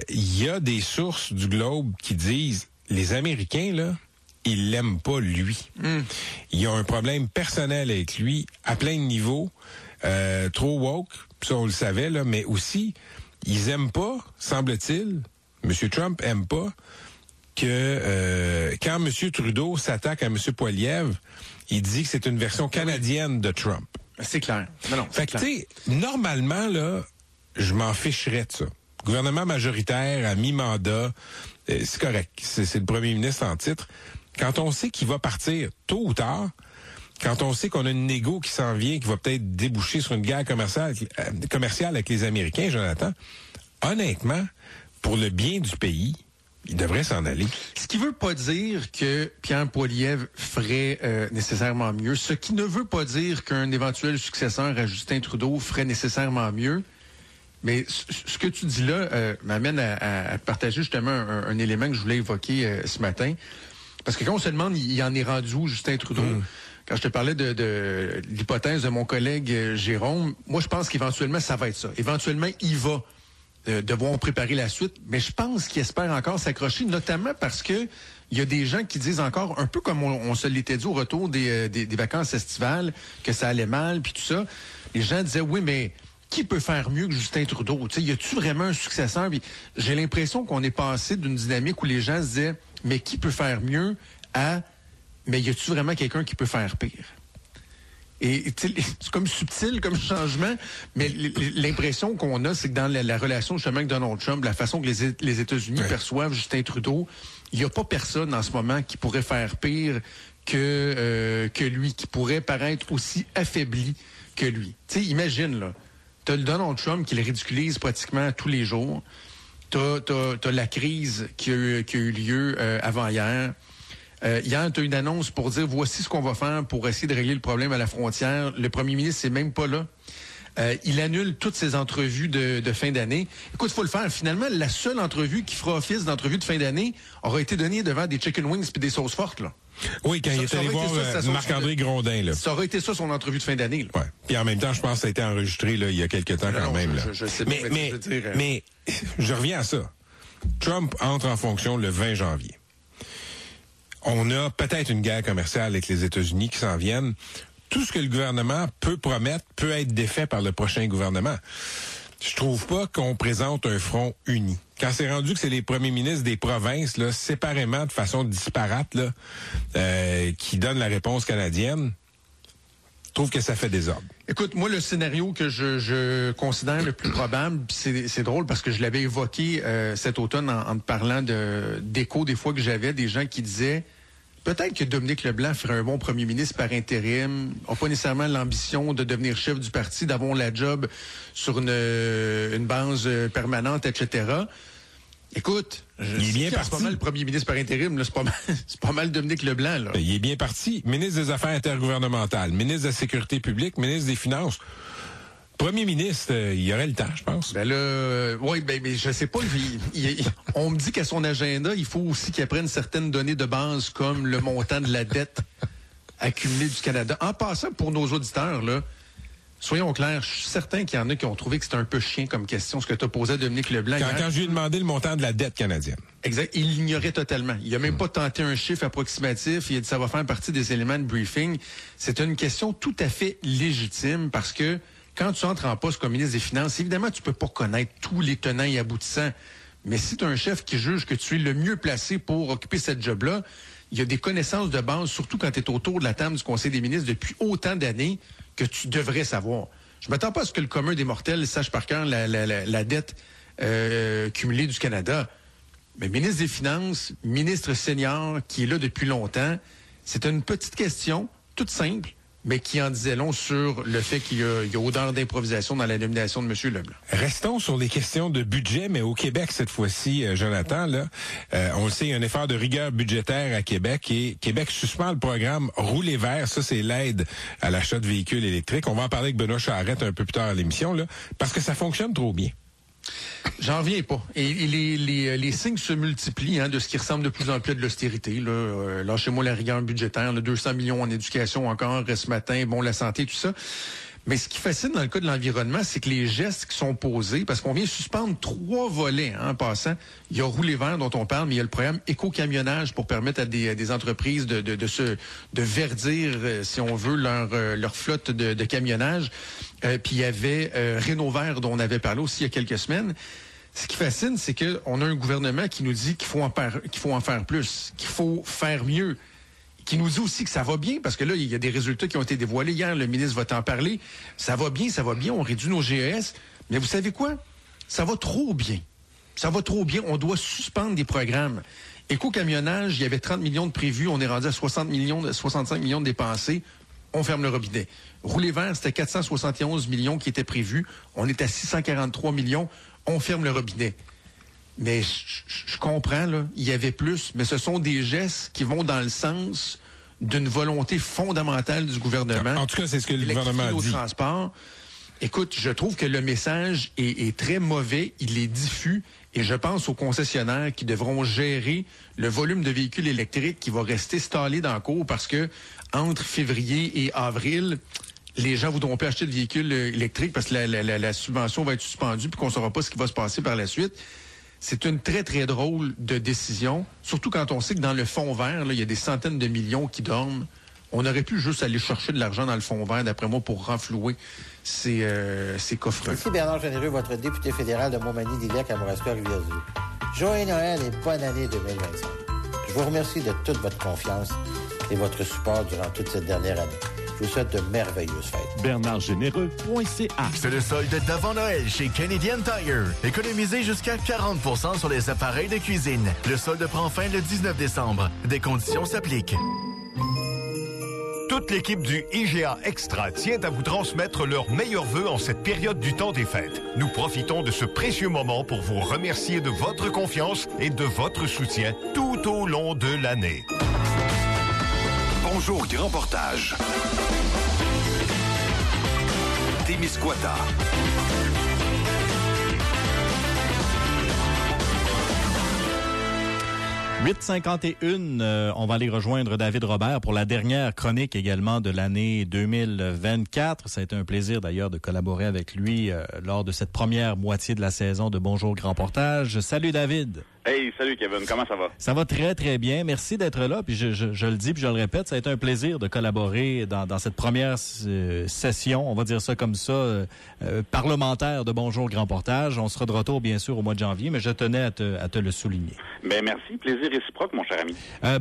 il y a des sources du Globe qui disent, les Américains, là, ils l'aiment pas, lui. Ils ont un problème personnel avec lui, à plein de niveaux, trop woke, ça on le savait, là, mais aussi, ils aiment pas, semble-t-il, M. Trump aime pas, que quand M. Trudeau s'attaque à M. Poilievre, il dit que c'est une version canadienne de Trump. C'est clair. Non, fait que, tu sais, normalement, là, je m'en ficherais de ça. Gouvernement majoritaire à mi-mandat, c'est correct. C'est le premier ministre en titre. Quand on sait qu'il va partir tôt ou tard, quand on sait qu'on a une négo qui s'en vient, qui va peut-être déboucher sur une guerre commerciale avec les Américains, Jonathan, honnêtement, pour le bien du pays, il devrait s'en aller. Ce qui veut pas dire que Pierre Poilievre ferait nécessairement mieux. Ce qui ne veut pas dire qu'un éventuel successeur à Justin Trudeau ferait nécessairement mieux. Mais ce que tu dis là m'amène à partager justement un élément que je voulais évoquer ce matin. Parce que quand on se demande, il en est rendu où, Justin Trudeau? Quand je te parlais de l'hypothèse de mon collègue Jérôme, moi je pense qu'éventuellement ça va être ça. Éventuellement, il va devoir préparer la suite, mais je pense qu'il espère encore s'accrocher, notamment parce que il y a des gens qui disent encore, un peu comme on se l'était dit au retour des vacances estivales, que ça allait mal, puis tout ça. Les gens disaient, oui, mais qui peut faire mieux que Justin Trudeau? T'sais, y a-tu vraiment un successeur? Puis j'ai l'impression qu'on est passé d'une dynamique où les gens se disaient, mais qui peut faire mieux à, mais y a-tu vraiment quelqu'un qui peut faire pire? Et c'est comme subtil comme changement, mais l'impression qu'on a, c'est que dans la relation justement avec Donald Trump, la façon que les États-Unis perçoivent Justin Trudeau, il n'y a pas personne en ce moment qui pourrait faire pire que lui, qui pourrait paraître aussi affaibli que lui. Tu sais, imagine, là, t'as le Donald Trump qui le ridiculise pratiquement tous les jours, t'as la crise qui a eu lieu avant-hier. Hier, tu as une annonce pour dire voici ce qu'on va faire pour essayer de régler le problème à la frontière. Le premier ministre c'est même pas là. Il annule toutes ses entrevues de fin d'année. Écoute, il faut le faire. Finalement, la seule entrevue qui fera office d'entrevue de fin d'année aura été donnée devant des chicken wings puis des sauces fortes, là. Oui, quand il est allé voir Marc-André Grondin, là. Ça aurait été ça son entrevue de fin d'année, là. Ouais. Puis en même temps, je pense que ça a été enregistré là il y a quelques temps quand même. Là. Je sais mais je reviens à ça. Trump entre en fonction le 20 janvier. On a peut-être une guerre commerciale avec les États-Unis qui s'en viennent. Tout ce que le gouvernement peut promettre peut être défait par le prochain gouvernement. Je trouve pas qu'on présente un front uni. Quand c'est rendu que c'est les premiers ministres des provinces, là, séparément, de façon disparate, là, qui donnent la réponse canadienne, je trouve que ça fait désordre. Écoute, moi, le scénario que je considère le plus probable, c'est drôle parce que je l'avais évoqué cet automne en te parlant d'échos des fois que j'avais, des gens qui disaient peut-être que Dominique Leblanc ferait un bon premier ministre par intérim, n'a pas nécessairement l'ambition de devenir chef du parti, d'avoir la job sur une base permanente, etc. Écoute, il est bien parti. C'est pas mal le premier ministre par intérim, là, c'est pas mal Dominique Leblanc, là. Il est bien parti. Ministre des Affaires intergouvernementales, ministre de la Sécurité publique, ministre des Finances. Premier ministre, il y aurait le temps, je pense. Ben là, oui, mais je sais pas. On me dit qu'à son agenda, il faut aussi qu'il apprenne certaines données de base, comme le montant de la dette accumulée du Canada. En passant, pour nos auditeurs, là, soyons clairs, je suis certain qu'il y en a qui ont trouvé que c'était un peu chien comme question, ce que tu as posé à Dominique Leblanc. Quand je lui ai demandé le montant de la dette canadienne. Exact. Il l'ignorait totalement. Il a même pas tenté un chiffre approximatif. Il a dit ça va faire partie des éléments de briefing. C'est une question tout à fait légitime parce que quand tu entres en poste comme ministre des Finances, évidemment, tu peux pas connaître tous les tenants et aboutissants. Mais si tu as un chef qui juge que tu es le mieux placé pour occuper cette job-là, il y a des connaissances de base, surtout quand tu es autour de la table du Conseil des ministres depuis autant d'années, que tu devrais savoir. Je m'attends pas à ce que le commun des mortels sache par cœur la dette cumulée du Canada. Mais ministre des Finances, ministre senior, qui est là depuis longtemps, c'est une petite question, toute simple, mais qui en disait long sur le fait qu'il y a odeur d'improvisation dans la nomination de M. Leblanc. Restons sur les questions de budget, mais au Québec cette fois-ci, Jonathan, là, on le sait, il y a un effort de rigueur budgétaire à Québec et Québec suspend le programme Rouler vert. Ça, c'est l'aide à l'achat de véhicules électriques. On va en parler avec Benoît Charette un peu plus tard à l'émission, là, parce que ça fonctionne trop bien. J'en reviens pas. Et les signes se multiplient de ce qui ressemble de plus en plus à de l'austérité. Lâchez-moi la rigueur budgétaire. 200 millions en éducation encore ce matin. Bon, la santé, tout ça. Mais ce qui fascine dans le cas de l'environnement, c'est que les gestes qui sont posés, parce qu'on vient suspendre 3 volets en passant. Il y a Rouler vert dont on parle, mais il y a le programme éco-camionnage pour permettre à des entreprises de verdir, si on veut, leur flotte de camionnage. Puis il y avait Rénovert dont on avait parlé aussi il y a quelques semaines. Ce qui fascine, c'est qu'on a un gouvernement qui nous dit qu'il faut en faire plus, qu'il faut faire mieux, qui nous dit aussi que ça va bien, parce que là, il y a des résultats qui ont été dévoilés hier, le ministre va t'en parler. Ça va bien, on réduit nos GES. Mais vous savez quoi? Ça va trop bien. On doit suspendre des programmes. Éco-camionnage, il y avait 30 millions de prévus, on est rendu à 65 millions de dépensés. On ferme le robinet. Rouler vert, c'était 471 millions qui étaient prévus. On est à 643 millions. On ferme le robinet. Mais je comprends, là, il y avait plus, mais ce sont des gestes qui vont dans le sens d'une volonté fondamentale du gouvernement. En tout cas, c'est ce que le gouvernement a dit. Transport. Écoute, je trouve que le message est très mauvais, il est diffus, et je pense aux concessionnaires qui devront gérer le volume de véhicules électriques qui va rester stallé dans le cours parce que entre février et avril, les gens voudront plus acheter de véhicules électriques parce que la subvention va être suspendue puis qu'on ne saura pas ce qui va se passer par la suite. C'est une très, très drôle de décision, surtout quand on sait que dans le fonds vert, là, il y a des centaines de millions qui dorment. On aurait pu juste aller chercher de l'argent dans le fonds vert, d'après moi, pour renflouer ces coffres. Ici Bernard Généreux, votre député fédéral de Montmagny-Diliac, Kamouraska, Rivière-du-Loup. Joyeux Noël et bonne année 2025. Je vous remercie de toute votre confiance et votre support durant toute cette dernière année. Je vous souhaite de merveilleuses fêtes. BernardGénéreux.ca. C'est le solde d'avant Noël chez Canadian Tire. Économisez jusqu'à 40% sur les appareils de cuisine. Le solde prend fin le 19 décembre. Des conditions s'appliquent. Toute l'équipe du IGA Extra tient à vous transmettre leurs meilleurs vœux en cette période du temps des fêtes. Nous profitons de ce précieux moment pour vous remercier de votre confiance et de votre soutien tout au long de l'année. Bonjour Grand Portage. Témiscouata. 8h51, on va aller rejoindre David Robert pour la dernière chronique également de l'année 2024. Ça a été un plaisir d'ailleurs de collaborer avec lui lors de cette première moitié de la saison de Bonjour Grand Portage. Salut David. Hey, salut Kevin, comment ça va? Ça va très très bien, merci d'être là. Puis je le dis puis je le répète, ça a été un plaisir de collaborer dans cette première session, on va dire ça comme ça, parlementaire de Bonjour Grand Portage. On sera de retour bien sûr au mois de janvier, mais je tenais à te le souligner. Ben merci, plaisir réciproque mon cher ami.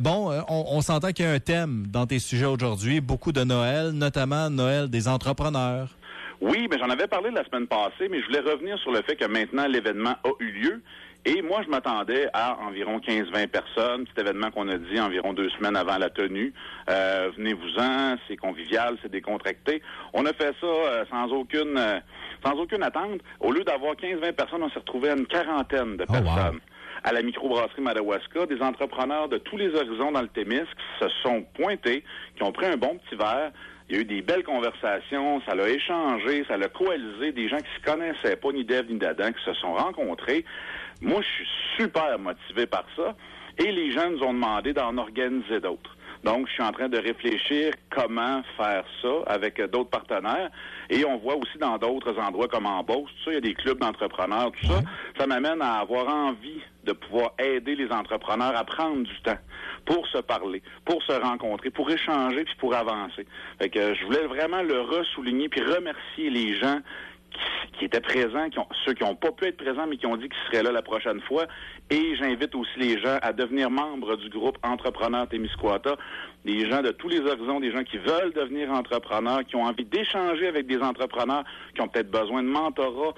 On s'entend qu'il y a un thème dans tes sujets aujourd'hui, beaucoup de Noël, notamment Noël des entrepreneurs. Oui, ben j'en avais parlé la semaine passée, mais je voulais revenir sur le fait que maintenant l'événement a eu lieu. Et moi, je m'attendais à environ 15-20 personnes. Cet événement qu'on a dit environ 2 semaines avant la tenue. Venez-vous-en, c'est convivial, c'est décontracté. On a fait ça sans aucune attente. Au lieu d'avoir 15-20 personnes, on s'est retrouvé à une quarantaine de personnes. Wow. À la microbrasserie Madawaska, des entrepreneurs de tous les horizons dans le Témisque se sont pointés, qui ont pris un bon petit verre. Il y a eu des belles conversations, ça l'a échangé, ça l'a coalisé, des gens qui se connaissaient pas, ni d'Ève ni d'Adam, qui se sont rencontrés. Moi, je suis super motivé par ça. Et les gens nous ont demandé d'en organiser d'autres. Donc, je suis en train de réfléchir comment faire ça avec d'autres partenaires. Et on voit aussi dans d'autres endroits comme en Beauce, tout ça, il y a des clubs d'entrepreneurs, tout ça. Ça m'amène à avoir envie de pouvoir aider les entrepreneurs à prendre du temps pour se parler, pour se rencontrer, pour échanger puis pour avancer. Fait que je voulais vraiment le ressouligner puis remercier les gens qui étaient présents, ceux qui n'ont pas pu être présents, mais qui ont dit qu'ils seraient là la prochaine fois. Et j'invite aussi les gens à devenir membres du groupe Entrepreneurs Témiscouata. Des gens de tous les horizons, des gens qui veulent devenir entrepreneurs, qui ont envie d'échanger avec des entrepreneurs, qui ont peut-être besoin de mentorat.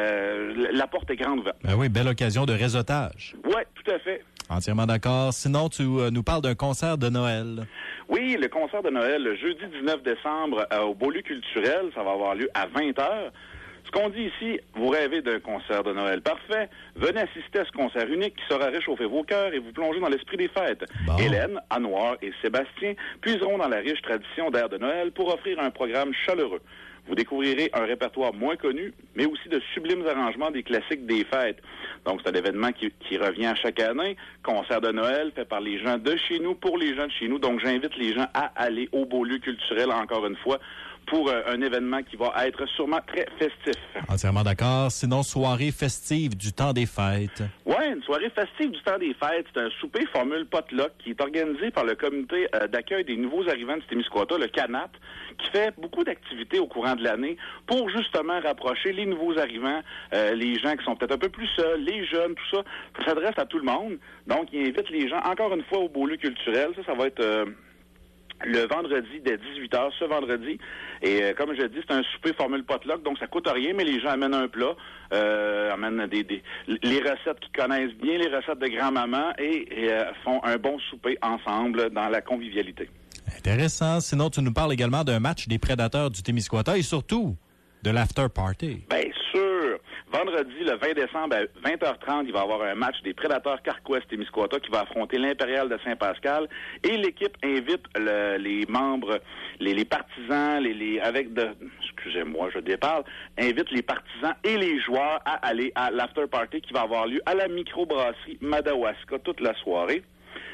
La porte est grande ouverte. Ben oui, belle occasion de réseautage. Oui, tout à fait. Entièrement d'accord. Sinon, tu nous parles d'un concert de Noël. Oui, le concert de Noël, le jeudi 19 décembre au Beaulieu culturel, ça va avoir lieu à 20h. Ce qu'on dit ici, vous rêvez d'un concert de Noël parfait, venez assister à ce concert unique qui saura réchauffer vos cœurs et vous plonger dans l'esprit des fêtes. Bon. Hélène, Anouar et Sébastien puiseront dans la riche tradition d'air de Noël pour offrir un programme chaleureux. Vous découvrirez un répertoire moins connu, mais aussi de sublimes arrangements des classiques des fêtes. Donc, c'est un événement qui revient à chaque année. Concert de Noël fait par les gens de chez nous, pour les gens de chez nous. Donc, j'invite les gens à aller au Beaulieu culturel, encore une fois, pour un événement qui va être sûrement très festif. Entièrement d'accord. Sinon, soirée festive du temps des fêtes. Oui, une soirée festive du temps des fêtes. C'est un souper formule potluck qui est organisé par le comité d'accueil des nouveaux arrivants de Témiscouata, le CANAT, qui fait beaucoup d'activités au courant de l'année pour justement rapprocher les nouveaux arrivants, les gens qui sont peut-être un peu plus seuls, les jeunes, tout ça. Ça s'adresse à tout le monde. Donc, il invite les gens, encore une fois, au beau lieu culturel. Ça va être le vendredi dès 18h, ce vendredi. Et comme je dis, c'est un souper formule potluck, donc ça coûte rien, mais les gens amènent un plat, amènent les recettes qu'ils connaissent bien, les recettes de grand-maman, et font un bon souper ensemble dans la convivialité. Intéressant. Sinon, tu nous parles également d'un match des Prédateurs du Témiscouata et surtout de l'after party. Bien sûr. Vendredi, le 20 décembre, à 20h30, il va y avoir un match des Prédateurs Carquois Témiscouata qui va affronter l'Impérial de Saint-Pascal. Et l'équipe invite les membres, les partisans, excusez-moi, je déparle, invite les partisans et les joueurs à aller à l'after party qui va avoir lieu à la microbrasserie Madawaska toute la soirée.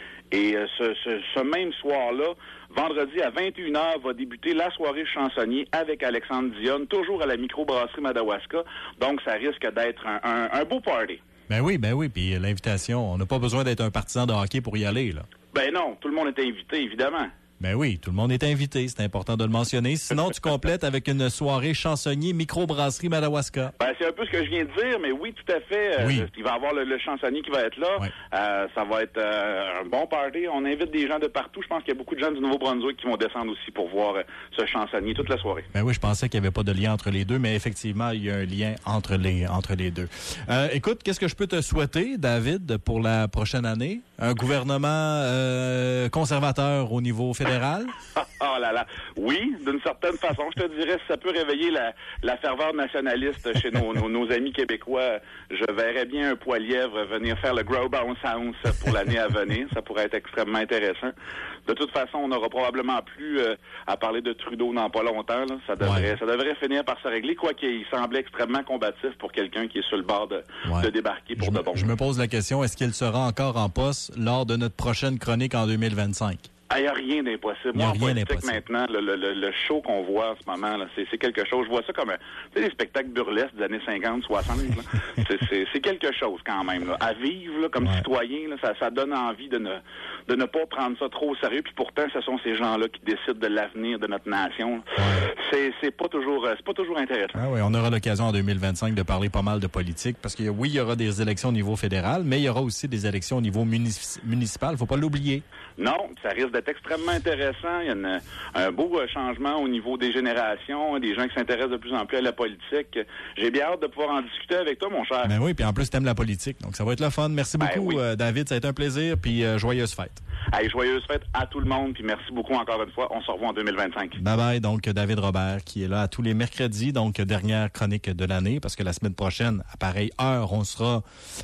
Et ce même soir-là, vendredi à 21h, va débuter la soirée chansonnier avec Alexandre Dionne, toujours à la microbrasserie Madawaska. Donc, ça risque d'être un beau party. Ben oui. Puis l'invitation, on n'a pas besoin d'être un partisan de hockey pour y aller, là. Ben non, tout le monde est invité, évidemment. Ben oui, tout le monde est invité, c'est important de le mentionner. Sinon, tu complètes avec une soirée chansonnier microbrasserie Madawaska. Ben, c'est un peu ce que je viens de dire, mais oui, tout à fait. Oui. Il va y avoir le chansonnier qui va être là. Oui. Ça va être un bon party. On invite des gens de partout. Je pense qu'il y a beaucoup de gens du Nouveau-Brunswick qui vont descendre aussi pour voir ce chansonnier toute la soirée. Ben oui, je pensais qu'il n'y avait pas de lien entre les deux, mais effectivement, il y a un lien entre les deux. Écoute, qu'est-ce que je peux te souhaiter, David, pour la prochaine année? Un gouvernement conservateur au niveau fédéral? Oh là là. Oui, d'une certaine façon. Je te dirais, si ça peut réveiller la ferveur nationaliste chez nos amis québécois, je verrais bien un Poilièvre venir faire le Grow Bounce House pour l'année à venir. Ça pourrait être extrêmement intéressant. De toute façon, on n'aura probablement plus à parler de Trudeau dans pas longtemps. Là. Ça devrait finir par se régler, quoiqu'il semblait extrêmement combatif pour quelqu'un qui est sur le bord de débarquer pour de bon. Je me pose la question, est-ce qu'il sera encore en poste lors de notre prochaine chronique en 2025? Il n'y a rien d'impossible. Moi, en politique, maintenant, le show qu'on voit en ce moment, là, c'est quelque chose. Je vois ça comme des spectacles burlesques des années 50, 60. Là. C'est quelque chose quand même. Là. À vivre là, comme citoyen, là, ça donne envie de ne pas prendre ça trop au sérieux. Puis pourtant, ce sont ces gens-là qui décident de l'avenir de notre nation. C'est pas toujours intéressant. Ah oui, on aura l'occasion en 2025 de parler pas mal de politique parce que oui, il y aura des élections au niveau fédéral, mais il y aura aussi des élections au niveau municipal. Faut pas l'oublier. Non, ça risque d'être extrêmement intéressant. Il y a un beau changement au niveau des générations, des gens qui s'intéressent de plus en plus à la politique. J'ai bien hâte de pouvoir en discuter avec toi, mon cher. Ben oui, puis en plus, t'aimes la politique, donc ça va être le fun. Merci beaucoup, David. Ça a été un plaisir, puis joyeuse fête. Allez, joyeuse fête à tout le monde, puis merci beaucoup encore une fois. On se revoit en 2025. Bye-bye, donc David Robert, qui est là à tous les mercredis, donc dernière chronique de l'année, parce que la semaine prochaine, à pareille heure, on sera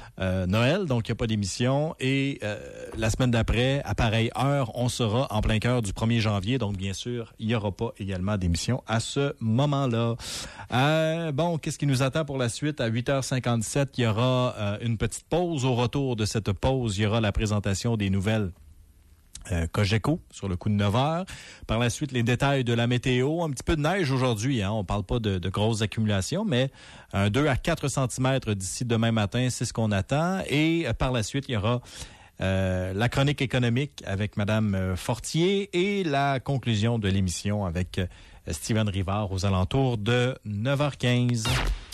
Noël, donc il n'y a pas d'émission. Et la semaine d'après, à pareille heure, on sera en plein cœur du 1er janvier. Donc, bien sûr, il n'y aura pas également d'émission à ce moment-là. Bon, qu'est-ce qui nous attend pour la suite? À 8h57, il y aura une petite pause. Au retour de cette pause, il y aura la présentation des nouvelles Cogeco sur le coup de 9h. Par la suite, les détails de la météo. Un petit peu de neige aujourd'hui. Hein? On parle pas de grosses accumulations, mais 2 à 4 cm d'ici demain matin, c'est ce qu'on attend. Et par la suite, il y aura la chronique économique avec Madame Fortier et la conclusion de l'émission avec Steven Rivard aux alentours de 9h15.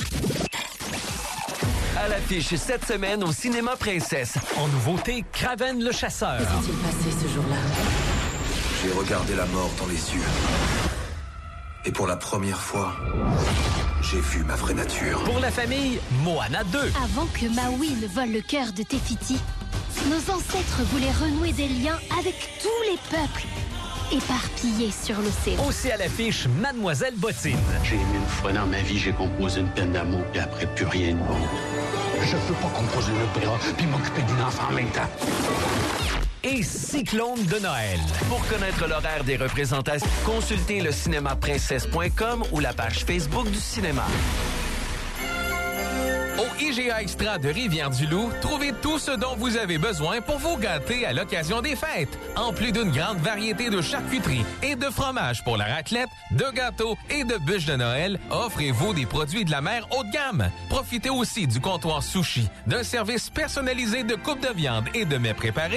À l'affiche cette semaine au Cinéma Princesse. En nouveauté, Kraven le chasseur. Que s'est-il passé ce jour-là? J'ai regardé la mort dans les yeux. Et pour la première fois, j'ai vu ma vraie nature. Pour la famille, Moana 2. Avant que Maui ne vole le cœur de Tefiti, nos ancêtres voulaient renouer des liens avec tous les peuples éparpillés sur l'océan. Aussi à l'affiche, Mademoiselle Bottine. J'ai aimé une fois dans ma vie, j'ai composé une peine d'amour, puis après, plus rien de bon. Je peux pas composer un opéra puis m'occuper d'une enfant en même temps. Et Cyclone de Noël. Pour connaître l'horaire des représentations, consultez le cinémaprincesse.com ou la page Facebook du cinéma. Au IGA Extra de Rivière-du-Loup, trouvez tout ce dont vous avez besoin pour vous gâter à l'occasion des fêtes. En plus d'une grande variété de charcuterie et de fromages pour la raclette, de gâteaux et de bûches de Noël, offrez-vous des produits de la mer haut de gamme. Profitez aussi du comptoir sushi, d'un service personnalisé de coupe de viande et de mets préparés